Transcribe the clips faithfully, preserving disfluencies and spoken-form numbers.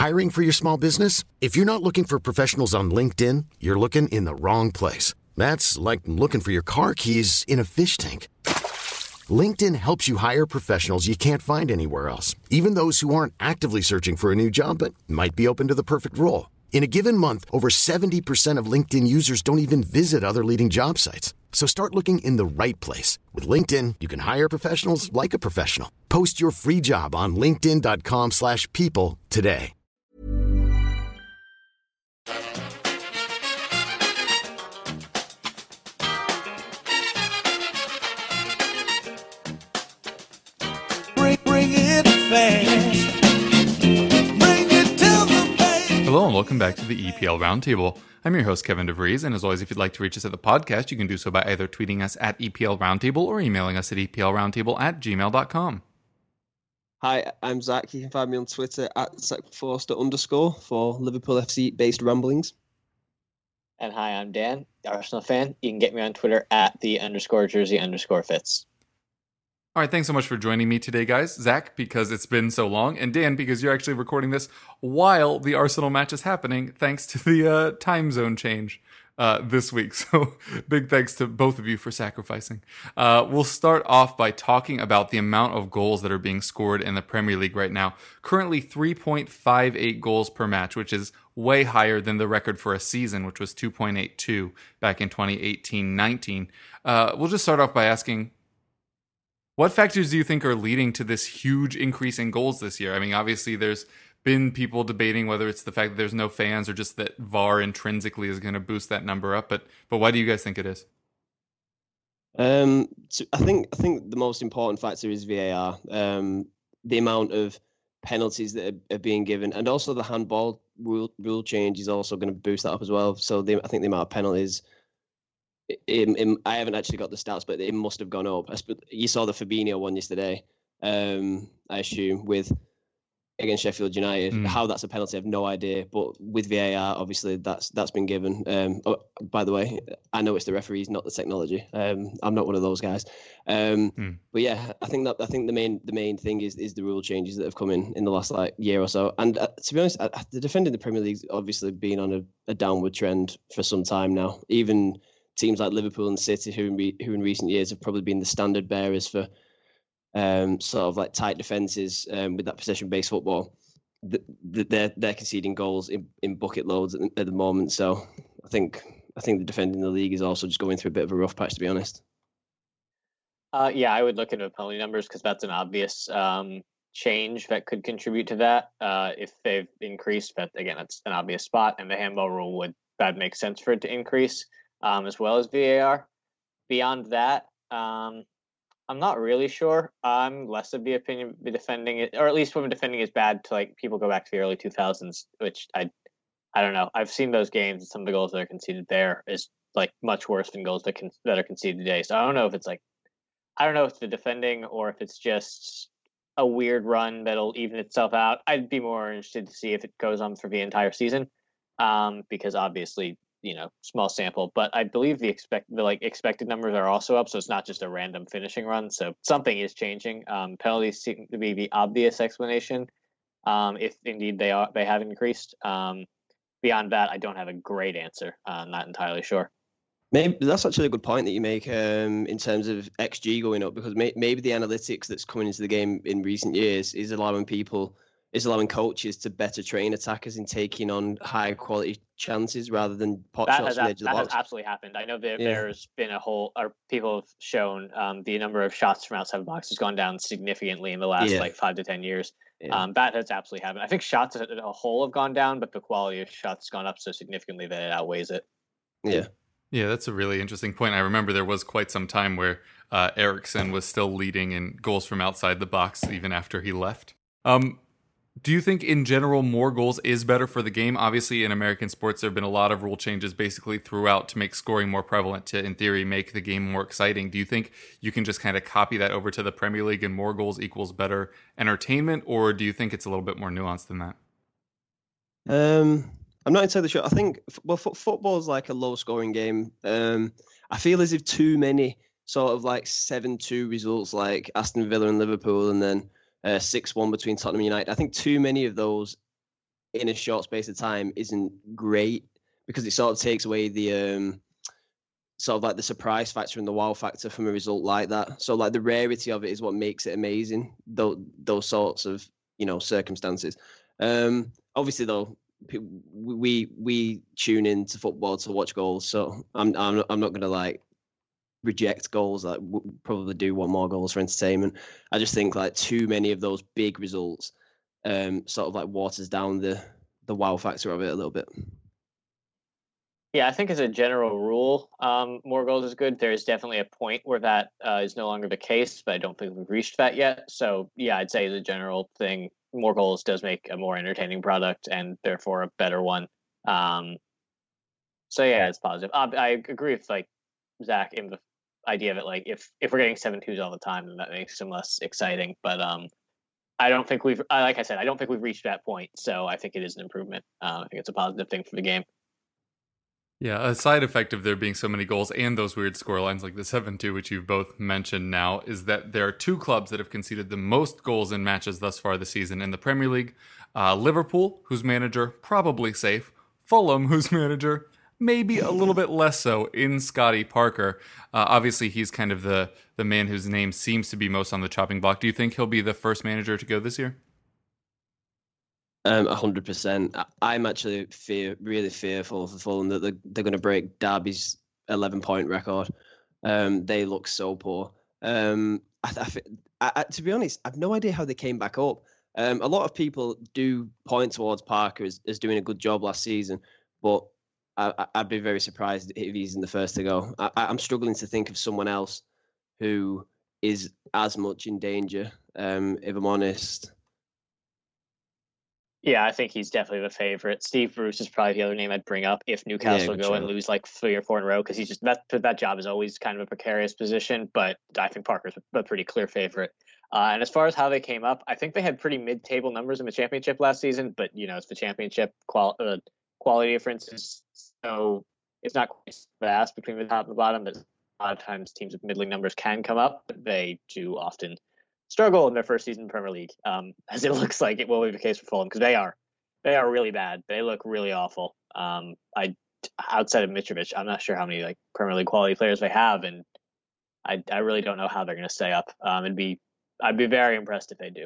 Hiring for your small business? If you're not looking for professionals on LinkedIn, you're looking in the wrong place. That's like looking for your car keys in a fish tank. LinkedIn helps you hire professionals you can't find anywhere else, even those who aren't actively searching for a new job but might be open to the perfect role. In a given month, over seventy percent of LinkedIn users don't even visit other leading job sites. So start looking in the right place. With LinkedIn, you can hire professionals like a professional. Post your free job on linkedin.com slash people today. Bring, bring it fast. Bring it to the base. Hello and welcome back to the E P L Roundtable. I'm your host, Kevin DeVries, and as always, if you'd like to reach us at the podcast, you can do so by either tweeting us at E P L Roundtable or emailing us at E P L Roundtable at gmail dot com. Hi, I'm Zach. You can find me on Twitter at ZachForster underscore for Liverpool F C based ramblings. And hi, I'm Dan, Arsenal fan. You can get me on Twitter at the underscore jersey underscore fits. All right, thanks so much for joining me today, guys. Zach, because it's been so long, and Dan, because you're actually recording this while the Arsenal match is happening, thanks to the uh, time zone change uh, this week. So big thanks to both of you for sacrificing. Uh, we'll start off by talking about the amount of goals that are being scored in the Premier League right now. Currently three point five eight goals per match, which is way higher than the record for a season, which was two point eight two back in twenty eighteen nineteen. Uh, we'll just start off by asking, what factors do you think are leading to this huge increase in goals this year? I mean, obviously there's been people debating whether it's the fact that there's no fans or just that V A R intrinsically is going to boost that number up. But but why do you guys think it is? Um, so I think I think the most important factor is V A R. Um, the amount of penalties that are, are being given, and also the handball rule rule change is also going to boost that up as well. So the, I think the amount of penalties. It, it, I haven't actually got the stats, but it must have gone up. You saw the Fabinho one yesterday, um, I assume, with against Sheffield United. Mm. How that's a penalty, I have no idea. But with V A R, obviously, that's that's been given. Um, oh, by the way, I know it's the referees, not the technology. Um, I'm not one of those guys. Um, mm. But yeah, I think that I think the main the main thing is is the rule changes that have come in in the last like year or so. And uh, to be honest, uh, the defending the Premier League's obviously been on a, a downward trend for some time now. Even teams like Liverpool and City, who in, re- who in recent years have probably been the standard bearers for um, sort of like tight defences um, with that possession-based football, th- th- they're they're conceding goals in, in bucket loads at, at the moment. So I think I think the defending the league is also just going through a bit of a rough patch, to be honest. Uh, yeah, I would look into penalty numbers because that's an obvious um, change that could contribute to that. Uh, if they've increased, but again, that's an obvious spot, and the handball rule would that make sense for it to increase. Um, as well as V A R. Beyond that, um, I'm not really sure. I'm less of the opinion of defending it, or at least when defending is bad to like people go back to the early two thousands, which I, I don't know. I've seen those games and some of the goals that are conceded there is like much worse than goals that can that are conceded today. So I don't know if it's like, I don't know if it's the defending or if it's just a weird run that'll even itself out. I'd be more interested to see if it goes on for the entire season, um, because obviously, you know, small sample, but I believe the expect the like expected numbers are also up, so it's not just a random finishing run. So something is changing. Um, penalties seem to be the obvious explanation, um, if indeed they are they have increased. Um, beyond that, I don't have a great answer. I'm not entirely sure. Maybe that's actually a good point that you make um, in terms of X G going up, because may, maybe the analytics that's coming into the game in recent years is allowing people. is allowing coaches to better train attackers in taking on high quality chances rather than pot that shots has, from the edge of the that box. has absolutely happened. I know that Yeah. there's been a whole, or people have shown um, the number of shots from outside the box has gone down significantly in the last Yeah. like five to ten years. Yeah. Um, that has absolutely happened. I think shots as a whole have gone down, but the quality of shots has gone up so significantly that it outweighs it. Yeah. Yeah, that's a really interesting point. I remember there was quite some time where uh, Eriksen was still leading in goals from outside the box even after he left. Um, Do you think in general more goals is better for the game? Obviously in American sports there have been a lot of rule changes basically throughout to make scoring more prevalent, to in theory make the game more exciting. Do you think you can just kind of copy that over to the Premier League and more goals equals better entertainment, or do you think it's a little bit more nuanced than that? Um, I'm not entirely sure. I think well, f- football is like a low scoring game. Um, I feel as if too many sort of like seven two results like Aston Villa and Liverpool, and then Uh, six one between Tottenham United. I think too many of those in a short space of time isn't great because it sort of takes away the um, sort of like the surprise factor and the wow factor from a result like that. So like the rarity of it is what makes it amazing. Those those sorts of you know circumstances. Um, obviously though, we we tune into football to watch goals, so I'm I'm I'm not gonna like reject goals. Like we probably do want more goals for entertainment. I just think like too many of those big results um sort of like waters down the the wow factor of it a little bit. Yeah, I think as a general rule, um, more goals is good. There is definitely a point where that uh, is no longer the case, but I don't think we've reached that yet. So yeah, I'd say as a general thing, more goals does make a more entertaining product and therefore a better one. Um, so yeah, it's positive. Uh, I agree with like Zach in the idea of it. Like if if we're getting seven twos all the time, then that makes them less exciting. But um, I don't think we've, like I said, I don't think we've reached that point. So I think it is an improvement. Uh, I think it's a positive thing for the game. Yeah, a side effect of there being so many goals and those weird scorelines like the seven two, which you've both mentioned now, is that there are two clubs that have conceded the most goals in matches thus far this season in the Premier League. Uh, Liverpool, whose manager, probably safe. Fulham, whose manager, maybe a little bit less so, in Scotty Parker. Uh, obviously, he's kind of the, the man whose name seems to be most on the chopping block. Do you think he'll be the first manager to go this year? Um, a hundred percent. I'm actually fear, really fearful for Fulham that they're, they're going to break Derby's eleven-point record. Um, they look so poor. Um, I, I, I, to be honest, I've no idea how they came back up. Um, a lot of people do point towards Parker as, as doing a good job last season, but I, I'd be very surprised if he's in the first to go. I, I'm struggling to think of someone else who is as much in danger, um, if I'm honest. Yeah, I think he's definitely the favorite. Steve Bruce is probably the other name I'd bring up if Newcastle Yeah, go sure. and lose like three or four in a row, because he's just that that job is always kind of a precarious position. But I think Parker's a pretty clear favorite. Uh, and as far as how they came up, I think they had pretty mid-table numbers in the championship last season. But you know, it's the championship qual- uh, quality difference, so it's not quite vast between the top and the bottom. But a lot of times, teams with middling numbers can come up, but they do often struggle in their first season in the Premier League, um, as it looks like it will be the case for Fulham, because they are they are really bad. They look really awful. Um, I outside of Mitrovic, I'm not sure how many like Premier League quality players they have, and I I really don't know how they're going to stay up. Um, and be I'd be very impressed if they do.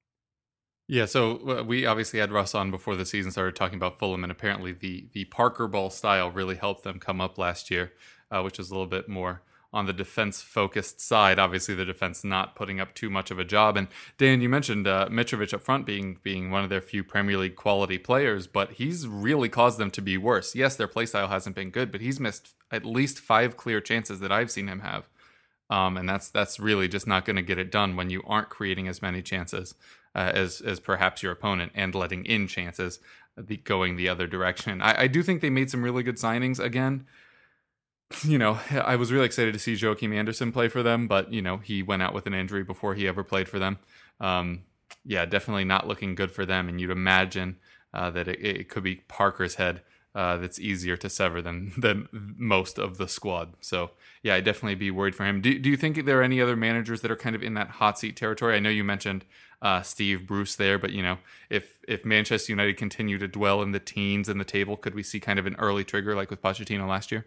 Yeah, so uh, we obviously had Russ on before the season started talking about Fulham, and apparently the the Parker ball style really helped them come up last year, uh, which was a little bit more on the defense-focused side. Obviously, the defense not putting up too much of a job. And Dan, you mentioned uh, Mitrovic up front being being one of their few Premier League quality players, but he's really caused them to be worse. Yes, their play style hasn't been good, but he's missed at least five clear chances that I've seen him have. Um, and that's that's really just not going to get it done when you aren't creating as many chances uh, as as perhaps your opponent, and letting in chances the, going the other direction. I, I do think they made some really good signings again. You know, I was really excited to see Joachim Andersen play for them, but, you know, he went out with an injury before he ever played for them. Um, yeah, definitely not looking good for them. And you'd imagine uh, that it, it could be Parker's head uh, that's easier to sever than than most of the squad. So, yeah, I'd definitely be worried for him. Do, do you think there are any other managers that are kind of in that hot seat territory? I know you mentioned uh, Steve Bruce there, but, you know, if, if Manchester United continue to dwell in the teens in the table, could we see kind of an early trigger like with Pochettino last year?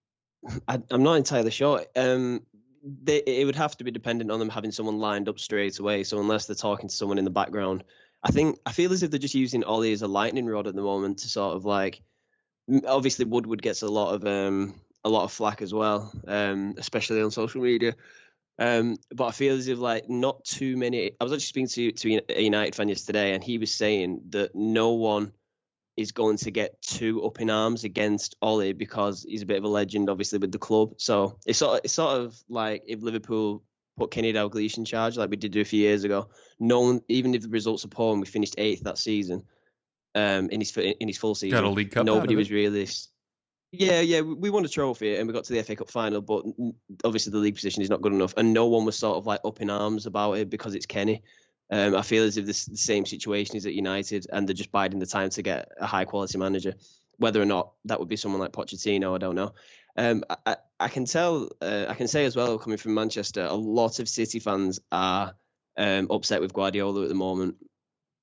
I, I'm not entirely sure. Um, they, it would have to be dependent on them having someone lined up straight away. So unless they're talking to someone in the background, I think I feel as if they're just using Ollie as a lightning rod at the moment to sort of like. Obviously, Woodward gets a lot of um, a lot of flack as well, um, especially on social media. Um, but I feel as if like not too many. I was actually speaking to to a United fan yesterday, and he was saying that no one is going to get too up in arms against Ollie because he's a bit of a legend, obviously, with the club. So it's sort of, it's sort of like if Liverpool put Kenny Dalglish in charge, like we did do a few years ago. No one, even if the results are poor and we finished eighth that season, um, in his in his full season, got a League Cup. Nobody was really. Yeah, yeah, we won a trophy and we got to the F A Cup final, but obviously the league position is not good enough, and no one was sort of like up in arms about it because it's Kenny. Um, I feel as if this, the same situation is at United, and they're just biding the time to get a high quality manager. Whether or not that would be someone like Pochettino, I don't know. Um, I, I can tell, uh, I can say as well, coming from Manchester, a lot of City fans are um, upset with Guardiola at the moment.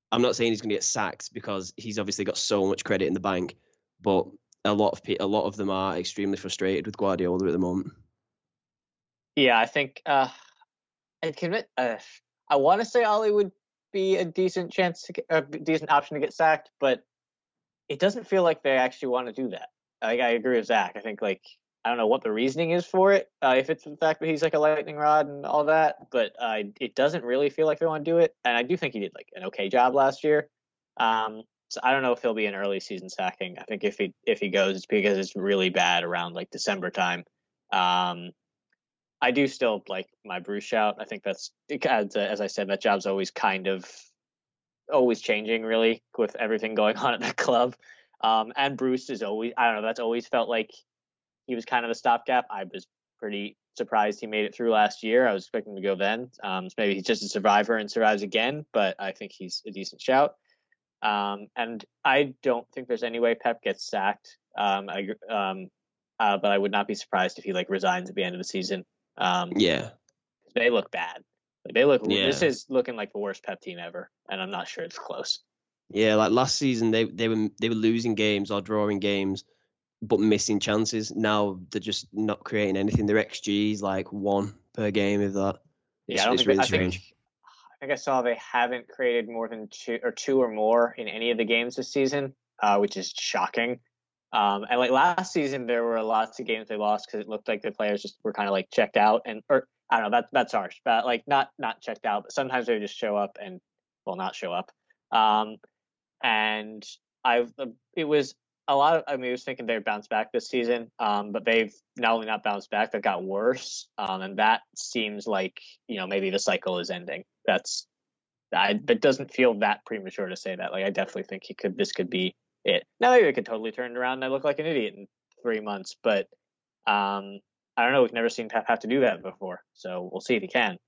I'm not saying he's going to get sacked because he's obviously got so much credit in the bank, but a lot of pe- a lot of them are extremely frustrated with Guardiola at the moment. Yeah, I think uh, I commit. Uh, I want to say Ollie would be a decent chance to get a decent option to get sacked, but it doesn't feel like they actually want to do that. Like, I agree with Zach. I think like I don't know what the reasoning is for it. Uh, if it's the fact that he's like a lightning rod and all that, but uh, it doesn't really feel like they want to do it. And I do think he did like an okay job last year. Um, so I don't know if he'll be an early season sacking. I think if he if he goes, it's because it's really bad around like December time. Um, I do still like my Bruce shout. I think that's as, as I said, that job's always kind of always changing, really, with everything going on at that club. Um, and Bruce is always, I don't know, that's always felt like he was kind of a stopgap. I was pretty surprised he made it through last year. I was expecting to go then. Um, so maybe he's just a survivor and survives again, but I think he's a decent shout. Um, and I don't think there's any way Pep gets sacked. Um, I, um, uh, but I would not be surprised if he like resigns at the end of the season. Um, Yeah, they look bad. They look. Yeah. This is looking like the worst Pep team ever, and I'm not sure it's close. yeah. Like last season, they they were they were losing games or drawing games, but missing chances. Now they're just not creating anything. Their X G is like one per game, if that. It's, Yeah, I don't it's think. really I strange. think. I think I saw they haven't created more than two or two or more in any of the games this season, uh, which is shocking. Um, and like last season, there were lots of games they lost because it looked like the players just were kind of like checked out, and or I don't know, that that's harsh, but like not not checked out, but sometimes they would just show up and well not show up. Um, and I've it was a lot of I mean I was thinking they'd bounce back this season, um, but they've not only not bounced back, they've got worse. Um, and that seems like you know maybe the cycle is ending. That's I, that doesn't feel that premature to say that. Like I definitely think he could. This could be it. Now maybe it could totally turn it around and I look like an idiot in three months. But um, I don't know. We've never seen Pep have to do that before, so we'll see if he can.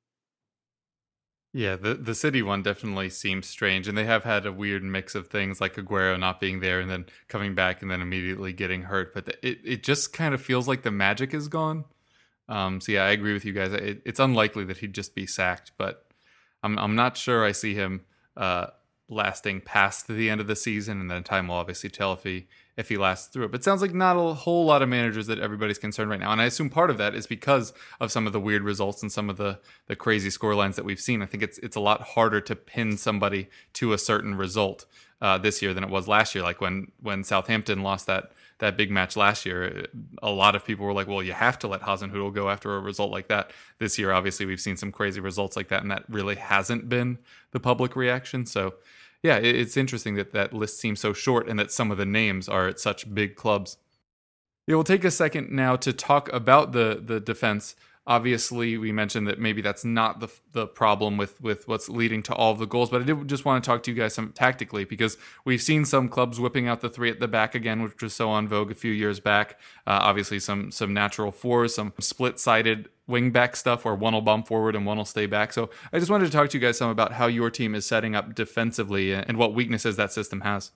Yeah, the the City one definitely seems strange, and they have had a weird mix of things like Aguero not being there and then coming back and then immediately getting hurt. But the, it it just kind of feels like the magic is gone. Um, so yeah, I agree with you guys. It, it's unlikely that he'd just be sacked, but I'm I'm not sure I see him uh, lasting past the end of the season, and then time will obviously tell if he if he lasts through it. But it sounds like not a whole lot of managers that everybody's concerned right now, and I assume part of that is because of some of the weird results and some of the the crazy score lines that we've seen. I think it's it's a lot harder to pin somebody to a certain result uh, this year than it was last year. Like when when Southampton lost that. that big match last year, a lot of people were like, well, you have to let Hasenhüttl go after a result like that. This year, obviously, we've seen some crazy results like that, and that really hasn't been the public reaction. So, yeah, it's interesting that that list seems so short and that some of the names are at such big clubs. Yeah, we'll take a second now to talk about the the defense. Obviously, we mentioned that maybe that's not the the problem with, with what's leading to all of the goals, but I did just want to talk to you guys some tactically because we've seen some clubs whipping out the three at the back again, which was so on vogue a few years back. Uh, obviously, some some natural fours, some split-sided wing back stuff where one will bump forward and one will stay back. So I just wanted to talk to you guys some about how your team is setting up defensively and what weaknesses that system has.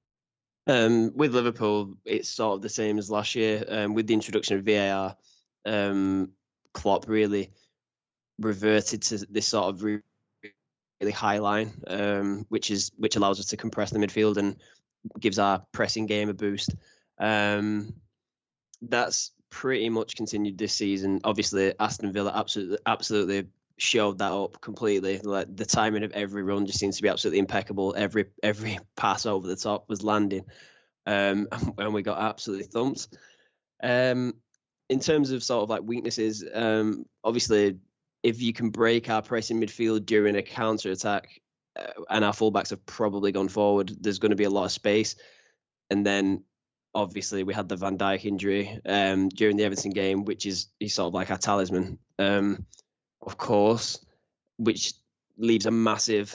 Um, with Liverpool, it's sort of the same as last year. Um, with the introduction of V A R, um, Klopp really reverted to this sort of really high line, um, which is which allows us to compress the midfield and gives our pressing game a boost. Um, that's pretty much continued this season. Obviously, Aston Villa absolutely absolutely showed that up completely. Like the timing of every run just seems to be absolutely impeccable. Every every pass over the top was landing, um, and we got absolutely thumped. Um, in terms of sort of like weaknesses, um, obviously, if you can break our pressing midfield during a counter attack, uh, and our fullbacks have probably gone forward, there's going to be a lot of space. And then, obviously, we had the Van Dijk injury um, during the Everton game, which is he's sort of like our talisman, um, of course, which leaves a massive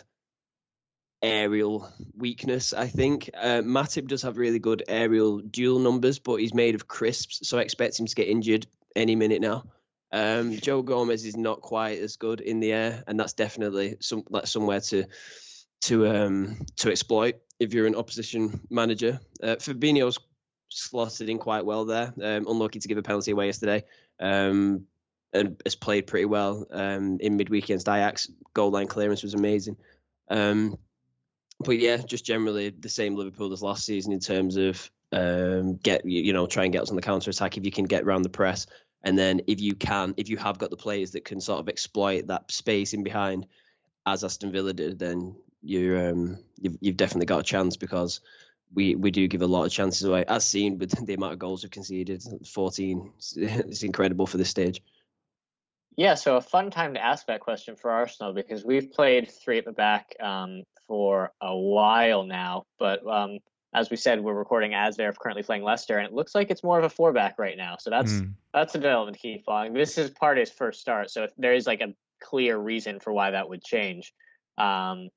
aerial weakness, I think. Uh, Matip does have really good aerial duel numbers, but he's made of crisps, so I expect him to get injured any minute now. Um, Joe Gomez is not quite as good in the air, and that's definitely some like somewhere to to um, to exploit if you're an opposition manager. Uh, Fabinho's slotted in quite well there. Um, unlucky to give a penalty away yesterday, um, and has played pretty well um, in midweek against Ajax. Goal line clearance was amazing. Um, but yeah, just generally the same Liverpool as last season in terms of um, get you know try and get us on the counter attack if you can get around the press, and then if you can, if you have got the players that can sort of exploit that space in behind, as Aston Villa did, then you um, you've you've definitely got a chance because we we do give a lot of chances away, as seen with the amount of goals we've conceded, fourteen. It's incredible for this stage. Yeah, so a fun time to ask that question for Arsenal because we've played three at the back um, for a while now. But um, as we said, we're recording as they're currently playing Leicester, and it looks like it's more of a four back right now. So that's mm. that's a development to keep following. This is part of his first start, so if there is like a clear reason for why that would change. Um,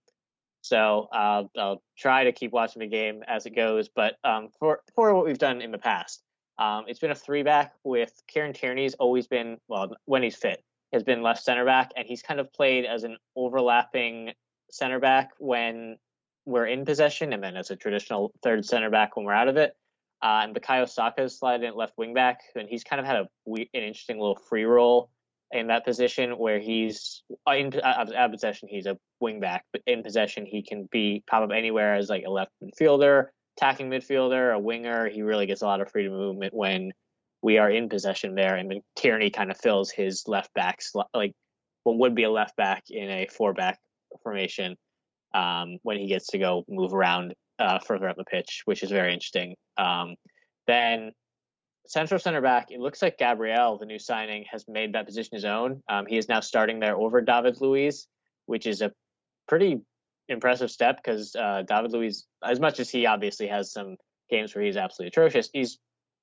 so uh, I'll try to keep watching the game as it goes. But um, for for what we've done in the past, um, it's been a three back with Kieran Tierney's always been well when he's fit. Has been left center back, and he's kind of played as an overlapping center back when we're in possession, and then as a traditional third center back when we're out of it. Uh, and Bukayo Saka's slid in at left wing back, and he's kind of had a an interesting little free role in that position where he's in out of possession he's a wing back, but in possession he can be pop up anywhere as like a left midfielder, attacking midfielder, a winger. He really gets a lot of freedom of movement when we are in possession there, and then Tierney kind of fills his left back, like what would be a left back in a four back formation um, when he gets to go move around uh, further up the pitch, which is very interesting. Um, then central center back, it looks like Gabriel, the new signing, has made that position his own. Um, he is now starting there over David Luiz, which is a pretty impressive step because uh, David Luiz, as much as he obviously has some games where he's absolutely atrocious, he's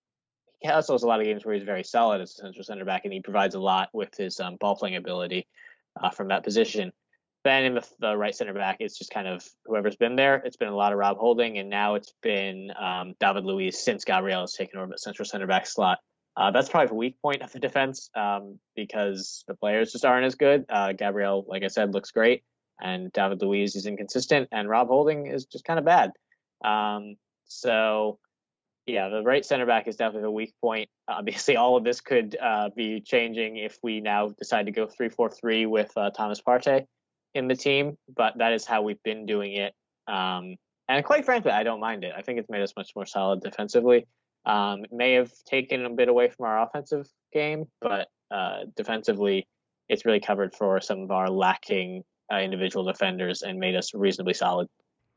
He also has a lot of games where he's very solid as a central center back, and he provides a lot with his um, ball playing ability uh, from that position. Then in the, the right center back, it's just kind of whoever's been there. It's been a lot of Rob Holding, and now it's been um, David Luiz since Gabriel has taken over the central center back slot. Uh, that's probably the weak point of the defense um, because the players just aren't as good. Uh, Gabriel, like I said, looks great, and David Luiz is inconsistent, and Rob Holding is just kind of bad. Um, so... Yeah, the right center back is definitely the weak point. Obviously, all of this could uh, be changing if we now decide to go three four three with uh, Thomas Partey in the team, but that is how we've been doing it. Um, and quite frankly, I don't mind it. I think it's made us much more solid defensively. Um, it may have taken a bit away from our offensive game, but uh, defensively, it's really covered for some of our lacking uh, individual defenders and made us reasonably solid.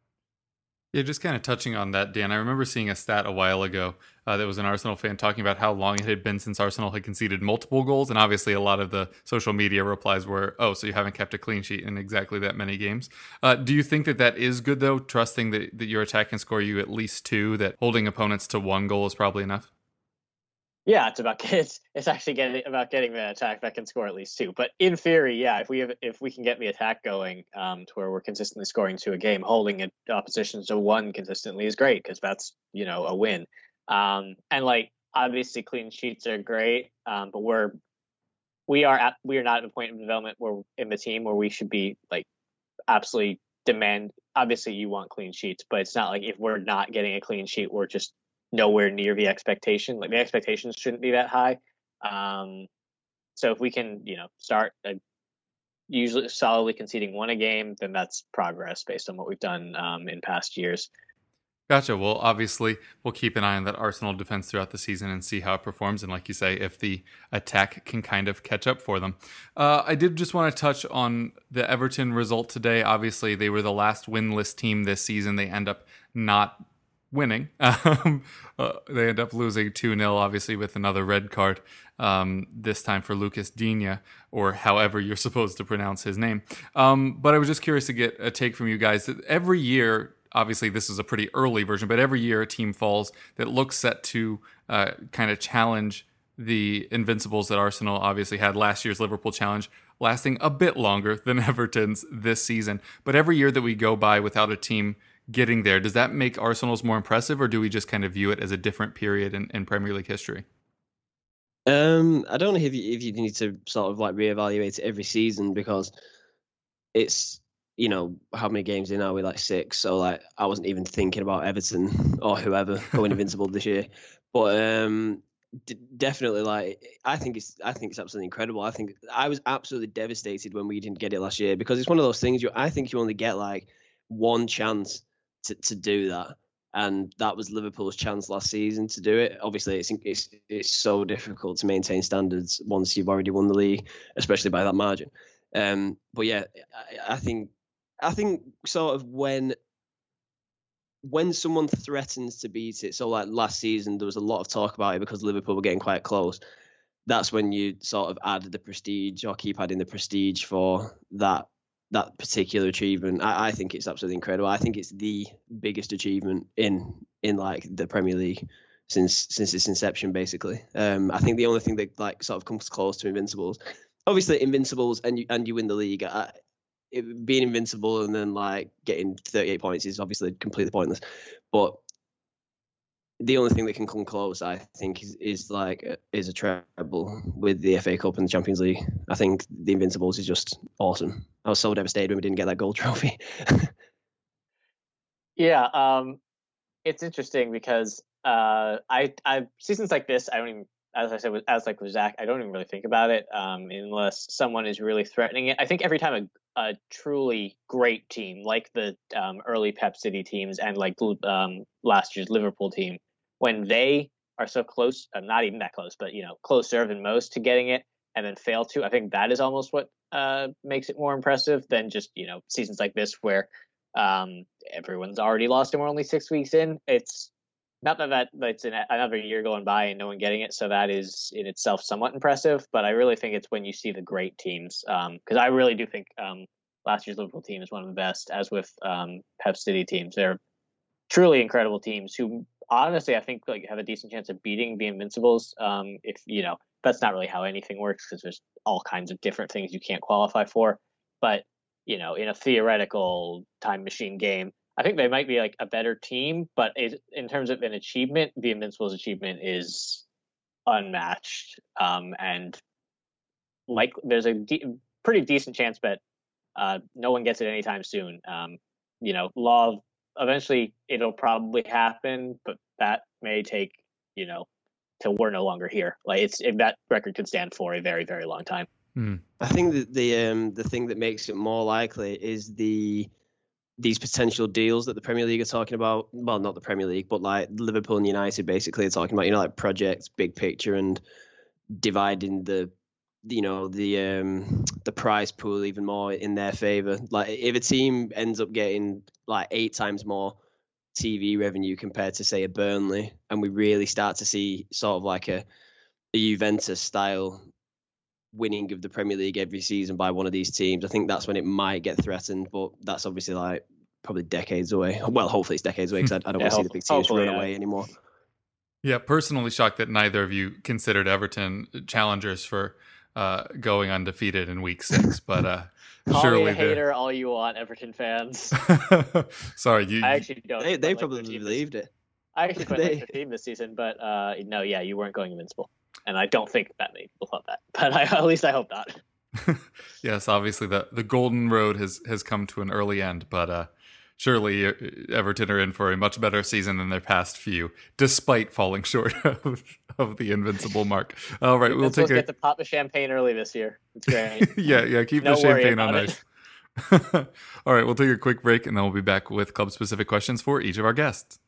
Yeah, just kind of touching on that, Dan, I remember seeing a stat a while ago uh, that was an Arsenal fan talking about how long it had been since Arsenal had conceded multiple goals. And obviously a lot of the social media replies were, oh, so you haven't kept a clean sheet in exactly that many games. Uh, do you think that that is good, though, trusting that, that your attack can score you at least two, that holding opponents to one goal is probably enough? Yeah, it's about it's it's actually getting about getting the attack that can score at least two. But in theory, yeah, if we have if we can get the attack going um, to where we're consistently scoring to a game, holding it oppositions to one consistently is great because that's you know a win. Um, and like obviously clean sheets are great, um, but we're we are at, we are not at a point of development where in the team where we should be like absolutely demand. Obviously, you want clean sheets, but it's not like if we're not getting a clean sheet, we're just nowhere near the expectation. Like the expectations shouldn't be that high. Um, so if we can, you know, start uh, usually solidly conceding one a game, then that's progress based on what we've done um, in past years. Gotcha. Well, obviously, we'll keep an eye on that Arsenal defense throughout the season and see how it performs. And like you say, if the attack can kind of catch up for them. Uh, I did just want to touch on the Everton result today. Obviously, they were the last winless team this season. They end up not winning. Um, uh, they end up losing two nil, obviously, with another red card, um, this time for Lucas Digne, or however you're supposed to pronounce his name. Um, but I was just curious to get a take from you guys. Every year, obviously this is a pretty early version, but every year a team falls that looks set to uh, kind of challenge the Invincibles that Arsenal obviously had. Last year's Liverpool challenge lasting a bit longer than Everton's this season. But every year that we go by without a team getting there, does that make Arsenal's more impressive, or do we just kind of view it as a different period in, in Premier League history? Um, I don't know if you, if you need to sort of like reevaluate it every season, because it's, you know, how many games in are we? Like six. So like I wasn't even thinking about Everton or whoever going invincible this year. But um, d- definitely, like I think it's I think it's absolutely incredible. I think I was absolutely devastated when we didn't get it last year, because it's one of those things you I think you only get like one chance to, to do that. And that was Liverpool's chance last season to do it. Obviously, it's, it's it's so difficult to maintain standards once you've already won the league, especially by that margin. Um, but yeah, I, I think I think sort of when when someone threatens to beat it, so like last season, there was a lot of talk about it because Liverpool were getting quite close. That's when you sort of add the prestige or keep adding the prestige for that that particular achievement. I, I think it's absolutely incredible. I think it's the biggest achievement in in like the Premier League since since its inception, basically. Um, I think the only thing that like sort of comes close to Invincibles, obviously Invincibles, and you and you win the league. I, it, being invincible and then like getting thirty-eight points is obviously completely pointless. But the only thing that can come close, I think, is, is like is a treble with the F A Cup and the Champions League. I think the Invincibles is just awesome. I was so devastated when we didn't get that gold trophy. yeah, um, it's interesting because uh, I, I seasons like this, I don't even, as I said, with, as like with Zach, I don't even really think about it um, unless someone is really threatening it. I think every time a, a truly great team, like the um, early Pep City teams and like um, last year's Liverpool team, when they are so close, uh, not even that close, but, you know, closer than most to getting it and then fail to, I think that is almost what uh, makes it more impressive than just, you know, seasons like this where um, everyone's already lost and we're only six weeks in. It's not that, that it's an, another year going by and no one getting it. So that is in itself somewhat impressive. But I really think it's when you see the great teams, because um, I really do think um, last year's Liverpool team is one of the best, as with um, Pep City teams. They're truly incredible teams who, honestly, I think like have a decent chance of beating the Invincibles. Um, if you know, that's not really how anything works because there's all kinds of different things you can't qualify for. But you know, in a theoretical time machine game, I think they might be like a better team. But it, in terms of an achievement, the Invincibles' achievement is unmatched. Um, and like, there's a de- pretty decent chance that uh, no one gets it anytime soon. Um, you know, law of Eventually, it'll probably happen, but that may take, you know, till we're no longer here. Like it's it, that record could stand for a very, very long time. Mm. I think that the um the thing that makes it more likely is the these potential deals that the Premier League are talking about. Well, not the Premier League, but like Liverpool and United basically are talking about, you know, like projects, big picture, and dividing the you know the um the prize pool even more in their favor. Like if a team ends up getting like eight times more T V revenue compared to say a Burnley, and we really start to see sort of like a, a Juventus style winning of the Premier League every season by one of these teams, I think that's when it might get threatened. But that's obviously like probably decades away. Well, hopefully it's decades away because I, I don't yeah, want to see the big teams run yeah. away anymore. Yeah, personally shocked that neither of you considered Everton challengers for uh, going undefeated in week six, but uh, Call surely me a hater they're- all you want, Everton fans. Sorry, you. I actually don't. They, they like probably their team believed this, it. I actually quite They- like the team this season, but uh, no, yeah, you weren't going invincible, and I don't think that many people thought that. But I, at least I hope not. Yes, obviously the the golden road has has come to an early end, but uh, surely Everton are in for a much better season than their past few, despite falling short of, of the invincible mark. All right, We're we'll supposed take to a get to pop the champagne early this year. It's great. yeah, yeah. Keep No the worry champagne on about ice. All right, we'll take a quick break, and then we'll be back with club-specific questions for each of our guests.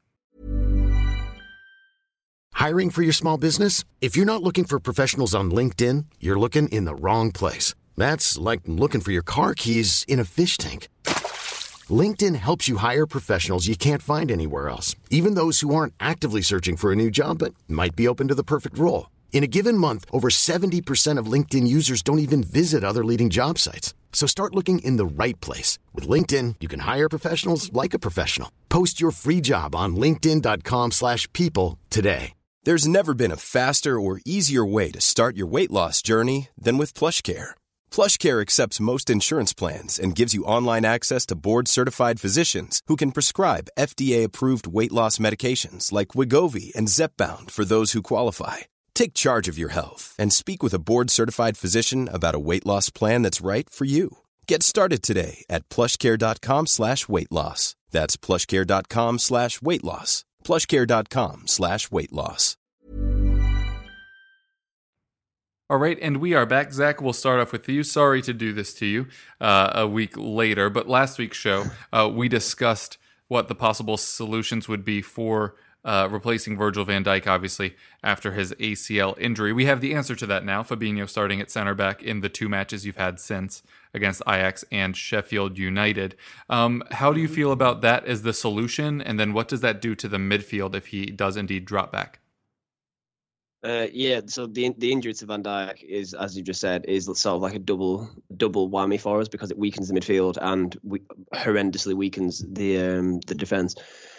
Hiring for your small business? If you're not looking for professionals on LinkedIn, you're looking in the wrong place. That's like looking for your car keys in a fish tank. LinkedIn helps you hire professionals you can't find anywhere else, even those who aren't actively searching for a new job but might be open to the perfect role. In a given month, over seventy percent of LinkedIn users don't even visit other leading job sites. So start looking in the right place. With LinkedIn, you can hire professionals like a professional. Post your free job on linkedin.com slash people today. There's never been a faster or easier way to start your weight loss journey than with PlushCare. PlushCare accepts most insurance plans and gives you online access to board-certified physicians who can prescribe F D A-approved weight loss medications like Wegovy and Zepbound for those who qualify. Take charge of your health and speak with a board-certified physician about a weight loss plan that's right for you. Get started today at plushcare.com slash weight loss. That's plushcare.com slash weight loss. plushcare.com slash weight loss. All right, and we are back. Zach, we'll start off with you. Sorry to do this to you uh, a week later, but last week's show, uh, we discussed what the possible solutions would be for uh, replacing Virgil van Dijk, obviously, after his A C L injury. We have the answer to that now. Fabinho starting at center back in the two matches you've had since against Ajax and Sheffield United. Um, how do you feel about that as the solution? And then what does that do to the midfield if he does indeed drop back? Uh, yeah, so the the injury to Van Dijk is, as you just said, is sort of like a double double whammy for us because it weakens the midfield and we, horrendously weakens the um, the defence.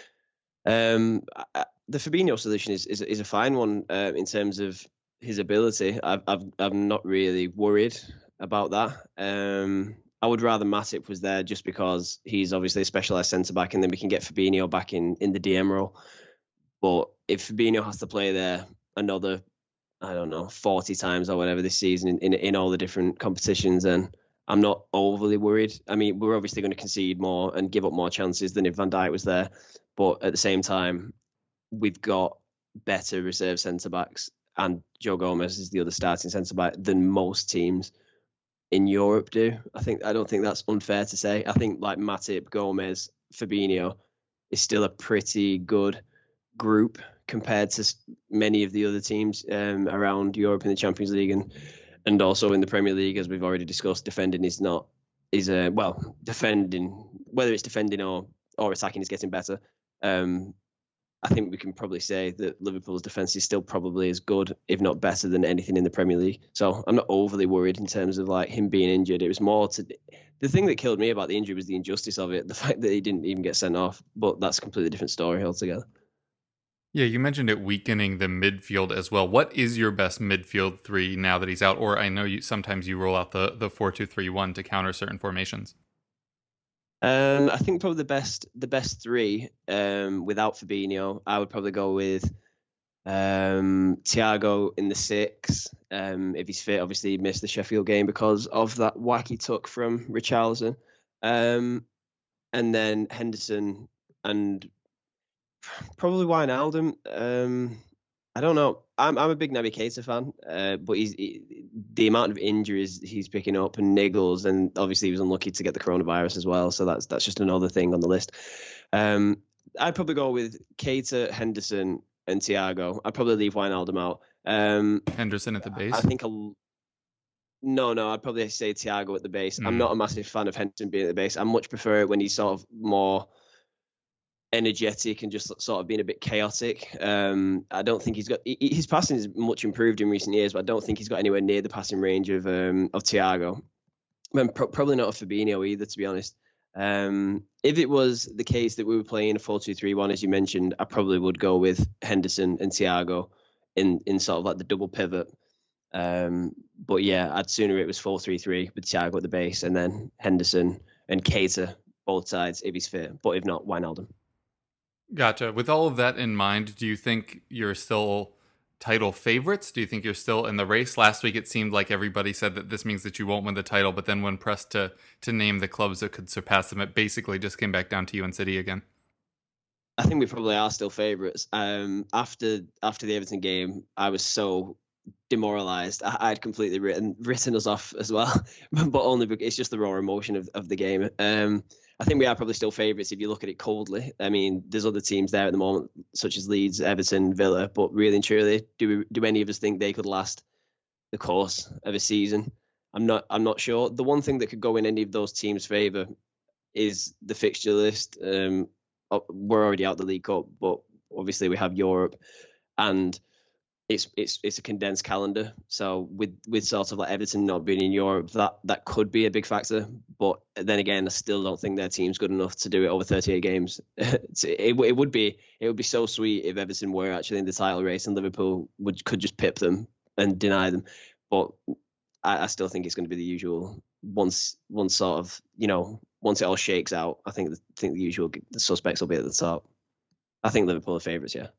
Um, the Fabinho solution is is, is a fine one uh, in terms of his ability. I've, I've I'm not really worried about that. Um, I would rather Matip was there just because he's obviously a specialised centre back, and then we can get Fabinho back in in the D M role. But if Fabinho has to play there another, I don't know, forty times or whatever this season in, in, in all the different competitions, and I'm not overly worried. I mean, we're obviously going to concede more and give up more chances than if Van Dijk was there. But at the same time, we've got better reserve centre-backs, and Joe Gomez is the other starting centre-back than most teams in Europe do. I think I don't think that's unfair to say. I think like Matip, Gomez, Fabinho is still a pretty good group compared to many of the other teams um, around Europe in the Champions League and and also in the Premier League, as we've already discussed. Defending is not is a uh, well defending whether it's defending or or attacking is getting better. Um, I think we can probably say that Liverpool's defence is still probably as good, if not better, than anything in the Premier League. So I'm not overly worried in terms of like him being injured. It was more to the thing that killed me about the injury was the injustice of it, the fact that he didn't even get sent off. But that's a completely different story altogether. Yeah, you mentioned it weakening the midfield as well. What is your best midfield three now that he's out? Or I know you sometimes you roll out the the four two three one to counter certain formations. Um, I think probably the best the best three um, without Fabinho, I would probably go with um, Thiago in the six. Um, if he's fit, obviously he missed the Sheffield game because of that whack he took from Richarlison. Um, and then Henderson and probably Wijnaldum. Um, I don't know. I'm I'm a big Naby Keita fan, uh, but he's he, the amount of injuries he's picking up and niggles, and obviously he was unlucky to get the coronavirus as well. So that's that's just another thing on the list. Um, I'd probably go with Keita, Henderson, and Thiago. I'd probably leave Wijnaldum out. Um, Henderson at the base. I think I'll. No, no, I'd probably say Thiago at the base. Mm. I'm not a massive fan of Henderson being at the base. I much prefer it when he's sort of more energetic and just sort of being a bit chaotic. Um, I don't think he's got he, his passing is much improved in recent years, but I don't think he's got anywhere near the passing range of um, of Thiago. And pro- probably not a Fabinho either, to be honest. Um, if it was the case that we were playing a four two three one, as you mentioned, I probably would go with Henderson and Thiago in in sort of like the double pivot. Um, but yeah, I'd sooner it was four three three with Thiago at the base and then Henderson and Keita both sides if he's fit. But if not, Wijnaldum. Gotcha. With all of that in mind, do you think you're still title favorites? Do you think you're still in the race? Last week, it seemed like everybody said that this means that you won't win the title, but then when pressed to to name the clubs that could surpass them, it basically just came back down to you and City again. I think we probably are still favourites. Um, after after the Everton game, I was so demoralised. I, I'd completely written written us off as well, but only because it's just the raw emotion of, of the game. Um, I think we are probably still favourites if you look at it coldly. I mean, there's other teams there at the moment, such as Leeds, Everton, Villa, but really and truly, do we, do any of us think they could last the course of a season? I'm not. I'm not sure. The one thing that could go in any of those teams' favour is the fixture list. Um, we're already out the League Cup, but obviously we have Europe, and it's it's it's a condensed calendar. So with with sort of like Everton not being in Europe, that that could be a big factor. But then again, I still don't think their team's good enough to do it over thirty-eight games. it, it it would be it would be so sweet if Everton were actually in the title race and Liverpool would could just pip them and deny them. But I, I still think it's going to be the usual. Once once sort of you know once it all shakes out, I think the, I think the usual the suspects will be at the top. I think Liverpool are favourites, yeah.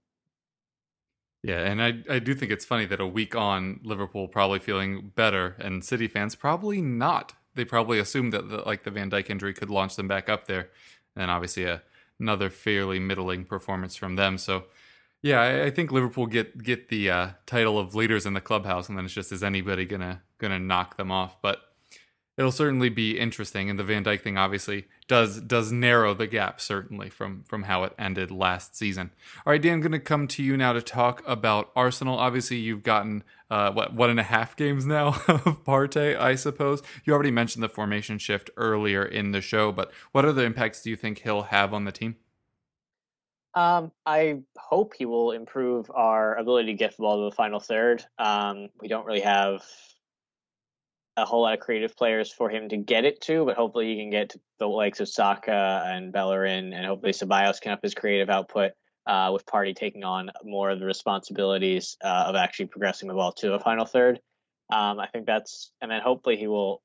Yeah, and I I do think it's funny that a week on, Liverpool probably feeling better, and City fans probably not. They probably assumed that the, like the Van Dijk injury could launch them back up there, and obviously a, another fairly middling performance from them. So, Yeah, I, I think Liverpool get get the uh, title of leaders in the clubhouse, and then it's just, is anybody gonna gonna knock them off? But it'll certainly be interesting, and the Van Dijk thing obviously does does narrow the gap, certainly, from from how it ended last season. All right, Dan, I'm going to come to you now to talk about Arsenal. Obviously, you've gotten uh, what one and a half games now of Partey, I suppose. You already mentioned the formation shift earlier in the show, but what other impacts do you think he'll have on the team? Um, I hope he will improve our ability to get the ball to the final third. Um, we don't really have a whole lot of creative players for him to get it to, but hopefully he can get to the likes of Saka and Bellerin, and hopefully Ceballos can up his creative output uh, with Partey taking on more of the responsibilities uh, of actually progressing the ball to a final third. Um, I think that's, and then hopefully he will.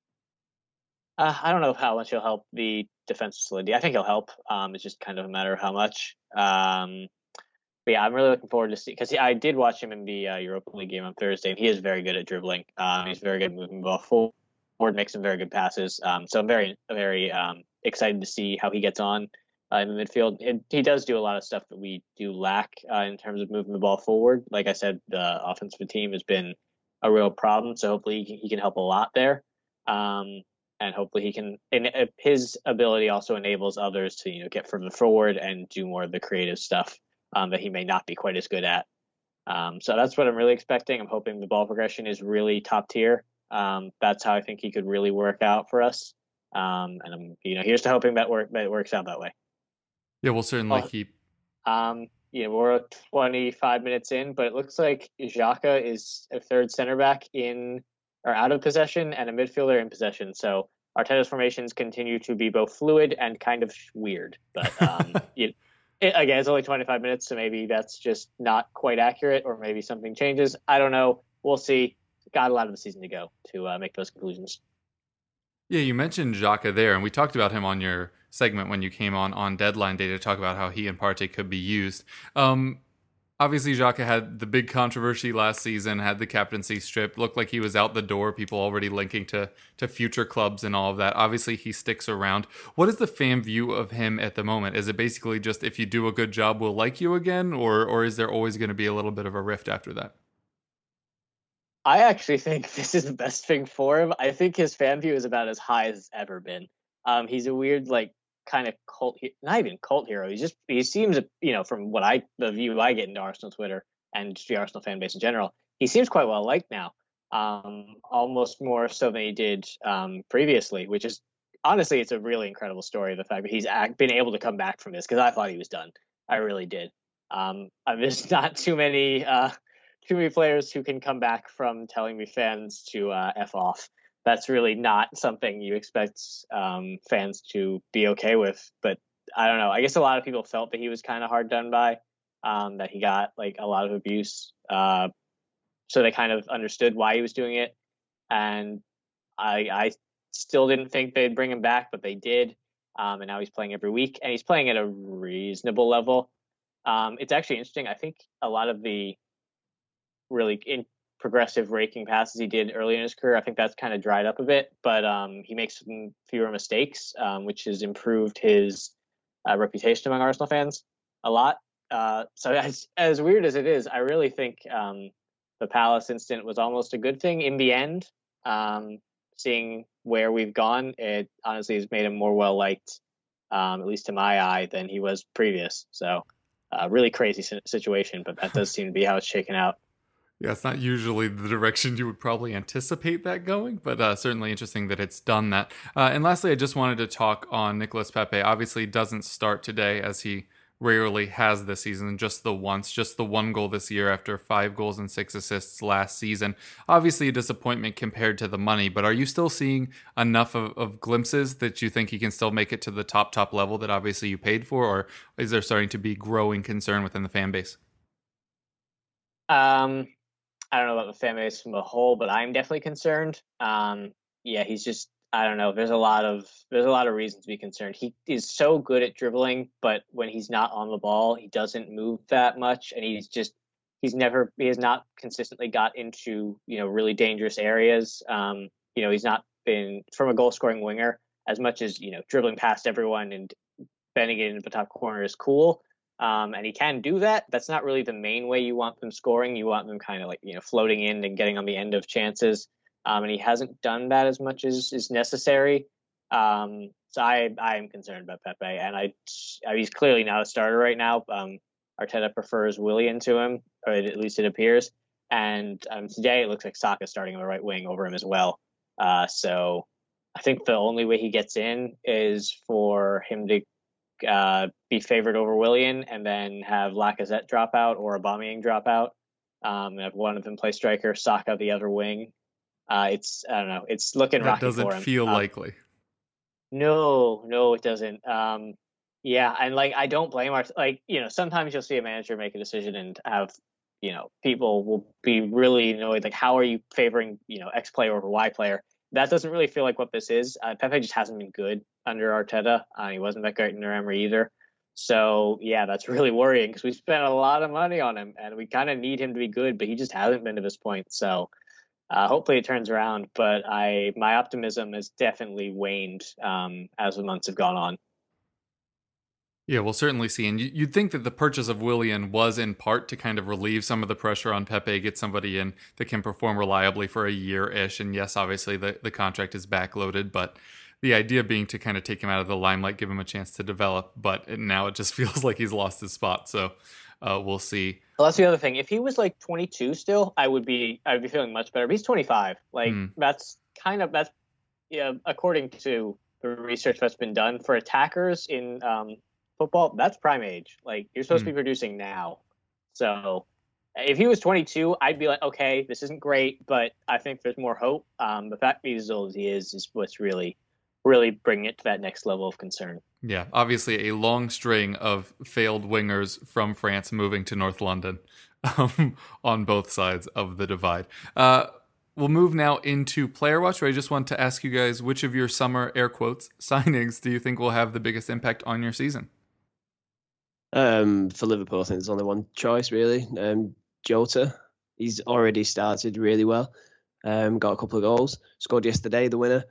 Uh, I don't know how much he'll help the defensive solidity. I think he'll help. Um, it's just kind of a matter of how much. Um, but yeah, I'm really looking forward to see, because I did watch him in the uh, Europa League game on Thursday, and he is very good at dribbling. Um, he's very good at moving the ball forward, makes some very good passes. Um, so I'm very, very um, excited to see how he gets on uh, in the midfield. It, he does do a lot of stuff that we do lack uh, in terms of moving the ball forward. Like I said, the offensive team has been a real problem, so hopefully he can, he can help a lot there. Um, And hopefully he can, and his ability also enables others to, you know, get further forward and do more of the creative stuff um, that he may not be quite as good at. Um, so that's what I'm really expecting. I'm hoping the ball progression is really top tier. Um, that's how I think he could really work out for us. Um, and I'm, you know, here's to hoping that work that it works out that way. Yeah, we'll certainly Well, keep. Um, you know, we're twenty-five minutes in, but it looks like Xhaka is a third center back in. Are out of possession and a midfielder in possession. So Arteta's formations continue to be both fluid and kind of weird. But um, you, it, again, it's only twenty-five minutes, so maybe that's just not quite accurate, or maybe something changes. I don't know. We'll see. Got a lot of the season to go to uh, make those conclusions. Yeah, you mentioned Xhaka there, and we talked about him on your segment when you came on on deadline day to talk about how he and Partey could be used. Um, Obviously, Xhaka had the big controversy last season, had the captaincy stripped, looked like he was out the door, people already linking to, to future clubs and all of that. Obviously, he sticks around. What is the fan view of him at the moment? Is it basically just, if you do a good job, we'll like you again? Or, or is there always going to be a little bit of a rift after that? I actually think this is the best thing for him. I think his fan view is about as high as it's ever been. Um, he's a weird, like, kind of cult, not even cult hero. He's just, he seems, you know, from what I, the view I get into Arsenal Twitter and just the Arsenal fan base in general, he seems quite well liked now. Um, almost more so than he did um, previously, which is, honestly, it's a really incredible story. The fact that he's act, been able to come back from this, because I thought he was done. I really did. Um, there's not too many, uh, too many players who can come back from telling me fans to uh, F off. That's really not something you expect um, fans to be okay with. But I don't know. I guess a lot of people felt that he was kind of hard done by, um, that he got like a lot of abuse. Uh, so they kind of understood why he was doing it. And I, I still didn't think they'd bring him back, but they did. Um, and now he's playing every week, and he's playing at a reasonable level. Um, it's actually interesting. I think a lot of the really in, progressive raking passes he did early in his career, I think that's kind of dried up a bit, but um, he makes some fewer mistakes, um, which has improved his uh, reputation among Arsenal fans a lot. Uh, so as as weird as it is, I really think um, the Palace incident was almost a good thing in the end. Um, seeing where we've gone, it honestly has made him more well liked, um, at least to my eye, than he was previous. So uh, really crazy situation, but that does seem to be how it's shaken out. Yeah, it's not usually the direction you would probably anticipate that going, but uh, certainly interesting that it's done that. Uh, and lastly, I just wanted to talk on Nicolas Pepe. Obviously, doesn't start today, as he rarely has this season, just the once, just the one goal this year after five goals and six assists last season. Obviously, a disappointment compared to the money, but are you still seeing enough of, of glimpses that you think he can still make it to the top, top level that obviously you paid for, or is there starting to be growing concern within the fan base? Um... I don't know about the fan base from a whole, but I'm definitely concerned. Um, yeah, he's just, I don't know. There's a lot of, there's a lot of reasons to be concerned. He is so good at dribbling, but when he's not on the ball, he doesn't move that much. And he's just, he's never, he has not consistently got into, you know, really dangerous areas. Um, you know, he's not been, from a goal scoring winger, as much as, you know, dribbling past everyone and bending it into the top corner is cool. Um, and he can do that. That's not really the main way you want them scoring. You want them kind of like, you know, floating in and getting on the end of chances. Um, and he hasn't done that as much as is necessary. Um, so I, I am concerned about Pepe, and I, I he's clearly not a starter right now. Um, Arteta prefers Willian to him, or at least it appears. And um, today it looks like Saka starting on the right wing over him as well. Uh, so I think the only way he gets in is for him to uh, be favored over Willian, and then have Lacazette drop out or Aubameyang drop out. Um, and have one of them play striker, Saka the other wing. Uh, it's I don't know. It's looking That rocky doesn't for him. feel um, likely. No, no, it doesn't. Um, yeah, and like I don't blame our like you know sometimes you'll see a manager make a decision and have you know people will be really annoyed like how are you favoring you know X player over Y player. That doesn't really feel like what this is. Uh, Pepe just hasn't been good under Arteta. Uh, he wasn't that great under Emery either. So yeah, that's really worrying because we spent a lot of money on him and we kind of need him to be good, but he just hasn't been to this point. So. Uh, hopefully it turns around, but I my optimism has definitely waned um, as the months have gone on. Yeah, we'll certainly see. And you'd think that the purchase of Willian was in part to kind of relieve some of the pressure on Pepe, get somebody in that can perform reliably for a year-ish. And yes, obviously the, the contract is backloaded, but the idea being to kind of take him out of the limelight, give him a chance to develop. But now it just feels like he's lost his spot. So uh, we'll see. Well, that's the other thing. If he was like twenty-two still, I would be I would be feeling much better. But he's twenty-five. Like mm. that's kind of that's yeah. According to the research that's been done for attackers in um, football, that's prime age. Like you're supposed mm. to be producing now. So if he was twenty-two, I'd be like, okay, this isn't great, but I think there's more hope. Um, the fact that he's as old as he is is what's really, really bringing it to that next level of concern. Yeah, obviously a long string of failed wingers from France moving to North London um, on both sides of the divide. Uh, we'll move now into Player Watch, where I just want to ask you guys, which of your summer, air quotes, signings do you think will have the biggest impact on your season? Um, for Liverpool, I think there's only one choice, really. Um, Jota. He's already started really well. Um, got a couple of goals. Scored yesterday, the winner.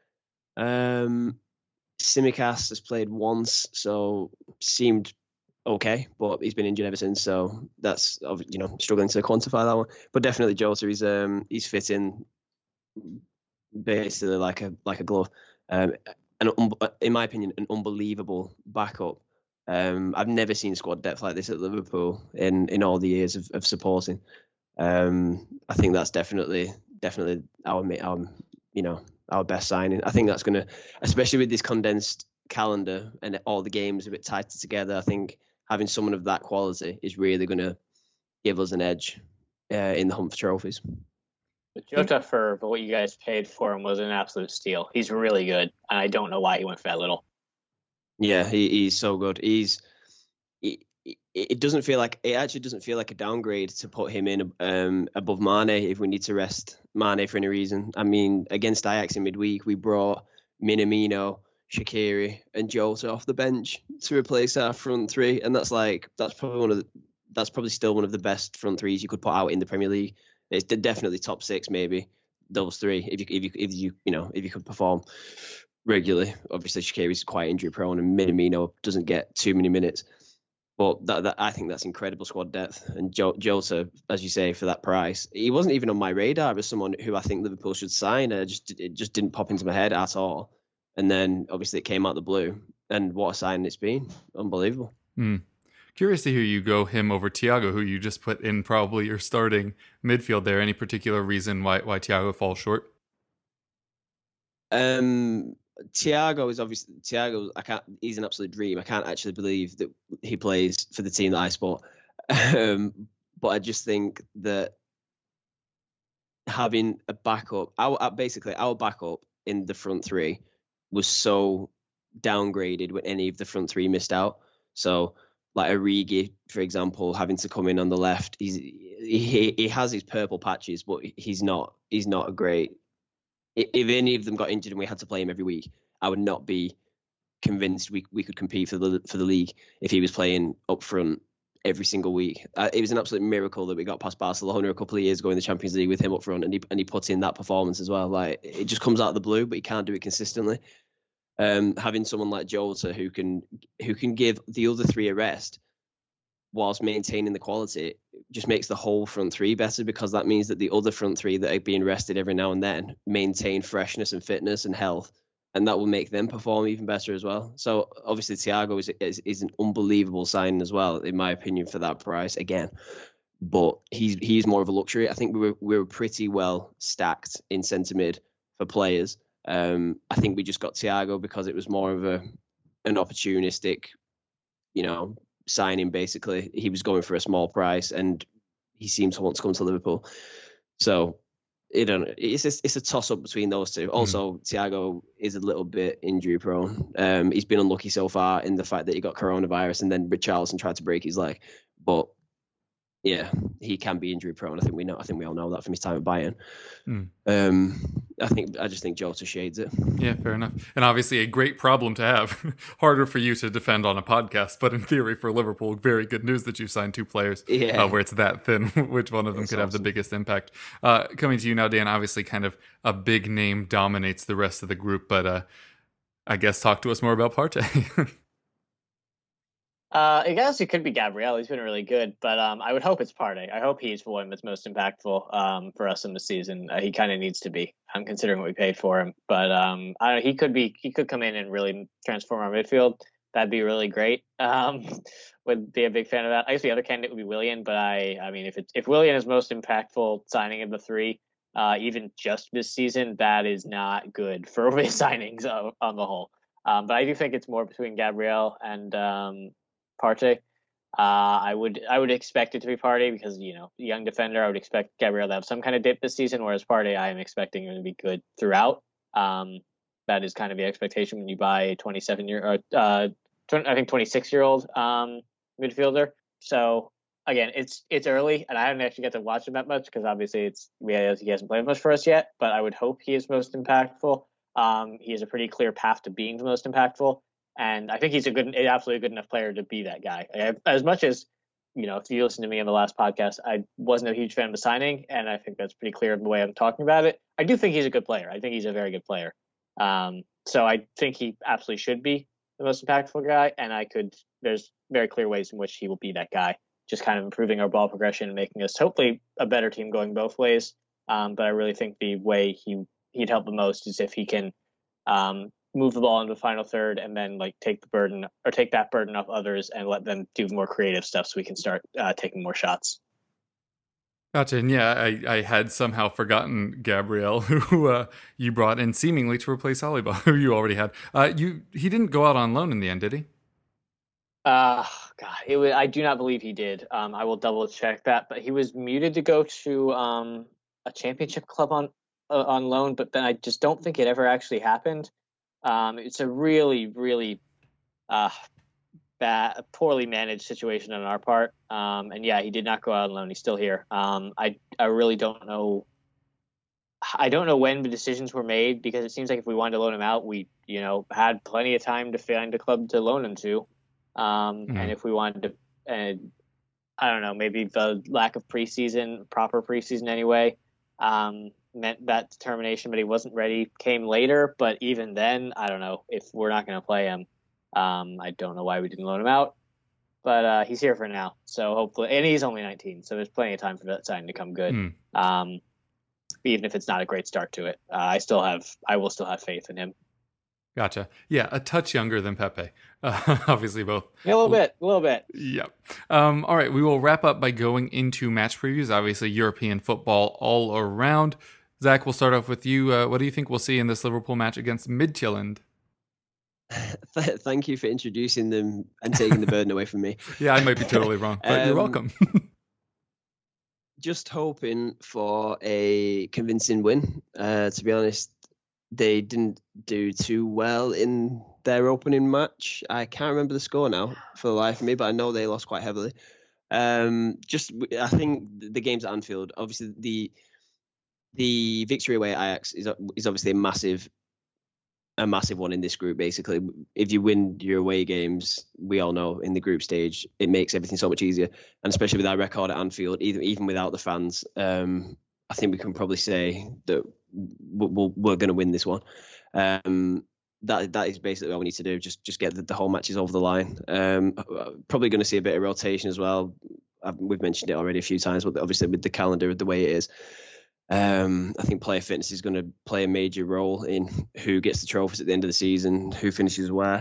Um... Tsimikas has played once, so seemed okay, but he's been injured ever since, so that's you know struggling to quantify that one. But definitely Jota, he's um he's fit in basically like a like a glove. Um, and in my opinion, an unbelievable backup. Um, I've never seen squad depth like this at Liverpool in in all the years of, of supporting. Um, I think that's definitely definitely our our you know. our best signing. I think that's going to, especially with this condensed calendar and all the games a bit tighter together, I think having someone of that quality is really going to give us an edge uh, in the hunt for trophies. But Jota, for what you guys paid for him, was an absolute steal. He's really good, and I don't know why he went for that little. Yeah, he, he's so good. He's he, it doesn't feel like it actually doesn't feel like a downgrade to put him in um, above Mane if we need to rest Mane for any reason. I mean, against Ajax in midweek, we brought Minamino, Shaqiri, and Jota off the bench to replace our front three, and that's like that's probably one of the, that's probably still one of the best front threes you could put out in the Premier League. It's definitely top six, maybe those three if you if you if you you know if you could perform regularly. Obviously, Shaqiri's quite injury prone, and Minamino doesn't get too many minutes. But that, that I think that's incredible squad depth. And Jota, as you say, for that price, he wasn't even on my radar as someone who I think Liverpool should sign. Uh, just it just didn't pop into my head at all. And then obviously it came out the blue, and what a sign it's been! Unbelievable. Mm. Curious to hear you go him over Thiago, who you just put in probably your starting midfield there. Any particular reason why why Thiago falls short? Um. Thiago is obviously Thiago. I can't. He's an absolute dream. I can't actually believe that he plays for the team that I support. Um, but I just think that having a backup, our basically our backup in the front three was so downgraded when any of the front three missed out. So like Origi, for example, having to come in on the left, he's he he has his purple patches, but he's not he's not a great. If any of them got injured and we had to play him every week, I would not be convinced we we could compete for the for the league if he was playing up front every single week. Uh, it was an absolute miracle that we got past Barcelona a couple of years ago in the Champions League with him up front, and he and he put in that performance as well. Like it just comes out of the blue, but he can't do it consistently. Um, having someone like Jota who can who can give the other three a rest whilst maintaining the quality, just makes the whole front three better, because that means that the other front three that are being rested every now and then maintain freshness and fitness and health, and that will make them perform even better as well. So obviously Thiago is, is, is an unbelievable signing as well, in my opinion, for that price again. But he's he's more of a luxury. I think we were we were pretty well stacked in centre mid for players. Um, I think we just got Thiago because it was more of a an opportunistic, you know, signing. Basically, he was going for a small price, and he seems to want to come to Liverpool. So, you know, it's a, it's a toss up between those two. Also, mm. Thiago is a little bit injury prone. Um, he's been unlucky so far in the fact that he got coronavirus, and then Richarlison tried to break his leg, but. Yeah, he can be injury prone. I think we know. I think we all know that from his time at Bayern. Mm. Um, I think I just think Jota shades it. Yeah, fair enough. And obviously, a great problem to have. Harder for you to defend on a podcast, but in theory, for Liverpool, very good news that you signed two players. Yeah. Uh, where it's that thin. Which one of them it's could awesome. have the biggest impact? Uh, coming to you now, Dan. Obviously, kind of a big name dominates the rest of the group, but uh, I guess talk to us more about Partey. Uh, I guess it could be Gabriel. He's been really good, but um, I would hope it's Partey. I hope he's the one that's most impactful um, for us in the season. Uh, he kind of needs to be. I'm considering what we paid for him, but um, I don't know, he could be. He could come in and really transform our midfield. That'd be really great. Um, would be a big fan of that. I guess the other candidate would be Willian, but I, I mean, if it's if Willian is most impactful signing of the three, uh, even just this season, that is not good for signings on, on the whole. Um, but I do think it's more between Gabriel and. Um, Partey. Uh, I would I would expect it to be Partey because, you know, young defender. I would expect Gabriel to have some kind of dip this season, whereas Partey, I am expecting him to be good throughout. Um, that is kind of the expectation when you buy a twenty-seven year or uh, I think twenty-six year old um, midfielder. So again, it's it's early, and I haven't actually got to watch him that much because obviously it's we he hasn't played much for us yet. But I would hope he is most impactful. Um, he has a pretty clear path to being the most impactful. And I think he's a good, absolutely good enough player to be that guy. As much as, you know, if you listen to me on the last podcast, I wasn't a huge fan of the signing, and I think that's pretty clear in the way I'm talking about it. I do think he's a good player. I think he's a very good player. Um, so I think he absolutely should be the most impactful guy, and I could, there's very clear ways in which he will be that guy, just kind of improving our ball progression and making us hopefully a better team going both ways. Um, but I really think the way he, he'd help the most is if he can, um, move the ball into the final third and then like take the burden or take that burden off others and let them do more creative stuff so we can start uh, taking more shots. Gotcha. And yeah, I, I had somehow forgotten Gabriel, who uh, you brought in seemingly to replace Saliba, who you already had. Uh, you He didn't go out on loan in the end, did he? Uh, God, it was, I do not believe he did. Um, I will double check that, but he was muted to go to um, a championship club on uh, on loan, but then I just don't think it ever actually happened. Um, it's a really, really uh, bad, poorly managed situation on our part. Um, and yeah, he did not go out on loan. He's still here. Um, I, I really don't know. I don't know when the decisions were made because it seems like if we wanted to loan him out, we, you know, had plenty of time to find a club to loan him to. Um, mm-hmm. And if we wanted to, and I don't know, maybe the lack of preseason, proper preseason anyway, um, meant that determination, but he wasn't ready, came later. But even then, I don't know if we're not going to play him. Um, I don't know why we didn't loan him out, but uh, he's here for now. So hopefully, and he's only nineteen, so there's plenty of time for that signing to come good. Mm. Um, even if it's not a great start to it, uh, I still have, I will still have faith in him. Gotcha. Yeah, a touch younger than Pepe. Uh, obviously, both. Yeah, a little bit, a little bit. Yep. Um, all right, we will wrap up by going into match previews. Obviously, European football all around. Zach, we'll start off with you. Uh, what do you think we'll see in this Liverpool match against Midtjylland? Thank you for introducing them and taking the burden away from me. Yeah, I might be totally wrong, but um, you're welcome. Just hoping for a convincing win. Uh, to be honest, they didn't do too well in their opening match. I can't remember the score now for the life of me, but I know they lost quite heavily. Um, just, I think the game's at Anfield. Obviously, the the victory away at Ajax is is obviously a massive, a massive one in this group. Basically, if you win your away games, we all know in the group stage it makes everything so much easier, and especially with our record at Anfield, even even without the fans, um, I think we can probably say that we're, we're going to win this one. Um, that that is basically all we need to do. Just just get the, the whole matches over the line. Um, probably going to see a bit of rotation as well. I've, we've mentioned it already a few times, but obviously with the calendar the way it is, um, I think player fitness is going to play a major role in who gets the trophies at the end of the season, who finishes where.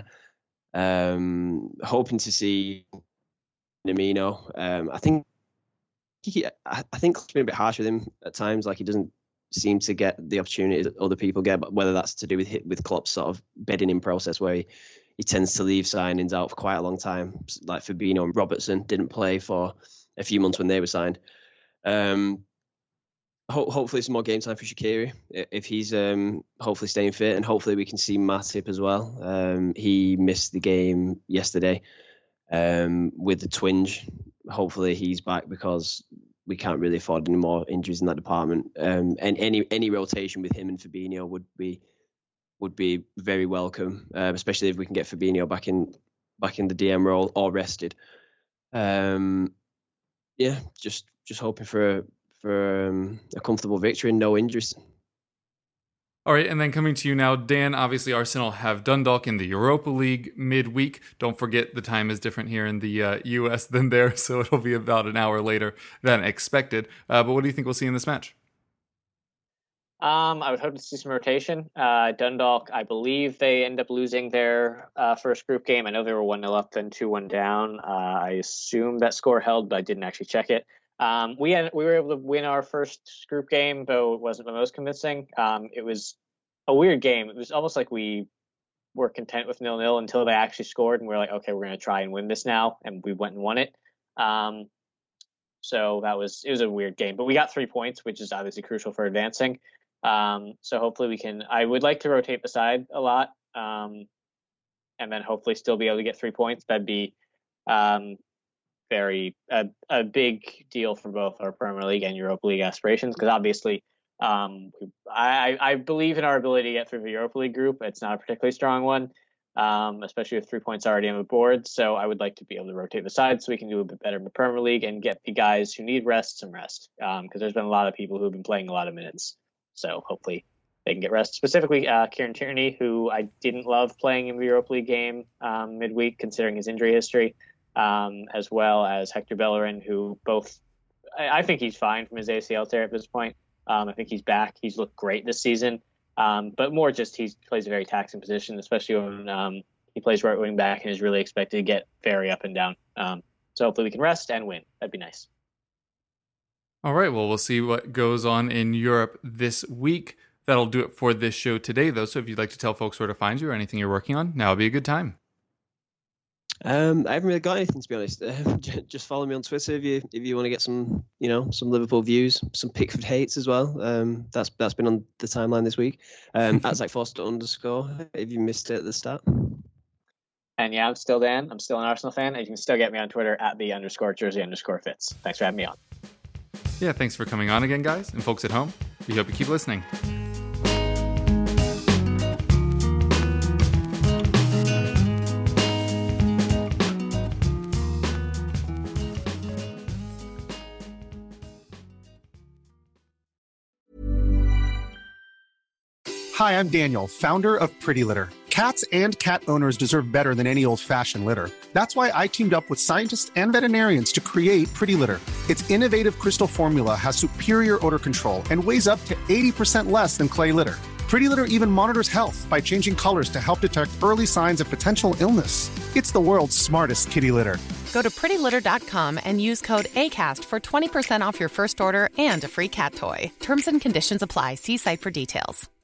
Um, hoping to see Namino. Um, I think he, I think it's been a bit harsh with him at times. Like he doesn't seem to get the opportunity that other people get, but whether that's to do with with Klopp's sort of bedding in process where he, he tends to leave signings out for quite a long time. Like Fabinho and Robertson didn't play for a few months when they were signed. Um, ho- hopefully some more game time for Shaqiri if he's um, hopefully staying fit, and hopefully we can see Matip as well. Um, he missed the game yesterday um, with the twinge. Hopefully he's back because we can't really afford any more injuries in that department. Um, and any any rotation with him and Fabinho would be would be very welcome, uh, especially if we can get Fabinho back in back in the D M role or rested. Um, yeah, just just hoping for a, for um, a comfortable victory and no injuries. All right, and then coming to you now, Dan, obviously Arsenal have Dundalk in the Europa League midweek. Don't forget the time is different here in the uh, U S than there, so it'll be about an hour later than expected. Uh, but what do you think we'll see in this match? Um, I would hope to see some rotation. Uh, Dundalk, I believe they end up losing their uh, first group game. I know they were one nil up, then two one down. Uh, I assume that score held, but I didn't actually check it. Um, we had we were able to win our first group game, though it wasn't the most convincing. Um, it was a weird game. It was almost like we were content with nil nil until they actually scored, and we we're like, okay, we're going to try and win this now, and we went and won it. Um, so that was it was a weird game, but we got three points, which is obviously crucial for advancing. Um, so hopefully we can. I would like to rotate the side a lot, um, and then hopefully still be able to get three points. That'd be um, very a, a big deal for both our Premier League and Europa League aspirations, because obviously um, I, I believe in our ability to get through the Europa League group. It's not a particularly strong one, um, especially with three points already on the board. So I would like to be able to rotate the side so we can do a bit better in the Premier League and get the guys who need rest some rest, because um, there's been a lot of people who have been playing a lot of minutes. So hopefully they can get rest. Specifically, uh, Kieran Tierney, who I didn't love playing in the Europa League game um, midweek, considering his injury history, um, as well as Hector Bellerin, who both I, I think he's fine from his A C L tear at this point. Um, I think he's back. He's looked great this season, um, but more just he plays a very taxing position, especially when um, he plays right wing back and is really expected to get very up and down. Um, so hopefully we can rest and win. That'd be nice. All right, well, we'll see what goes on in Europe this week. That'll do it for this show today, though. So if you'd like to tell folks where to find you or anything you're working on, now would be a good time. Um, I haven't really got anything, to be honest. Uh, just follow me on Twitter if you if you want to get some, you know, some Liverpool views, some Pickford hates as well. Um, that's that's been on the timeline this week. Um, at Zach Foster underscore. If you missed it at the start. And yeah, I'm still Dan. I'm still an Arsenal fan, and you can still get me on Twitter at the underscore jersey underscore fits. Thanks for having me on. Yeah, thanks for coming on again, guys. And folks at home, we hope you keep listening. Hi, I'm Daniel, founder of Pretty Litter. Cats and cat owners deserve better than any old-fashioned litter. That's why I teamed up with scientists and veterinarians to create Pretty Litter. Its innovative crystal formula has superior odor control and weighs up to eighty percent less than clay litter. Pretty Litter even monitors health by changing colors to help detect early signs of potential illness. It's the world's smartest kitty litter. Go to pretty litter dot com and use code ACAST for twenty percent off your first order and a free cat toy. Terms and conditions apply. See site for details.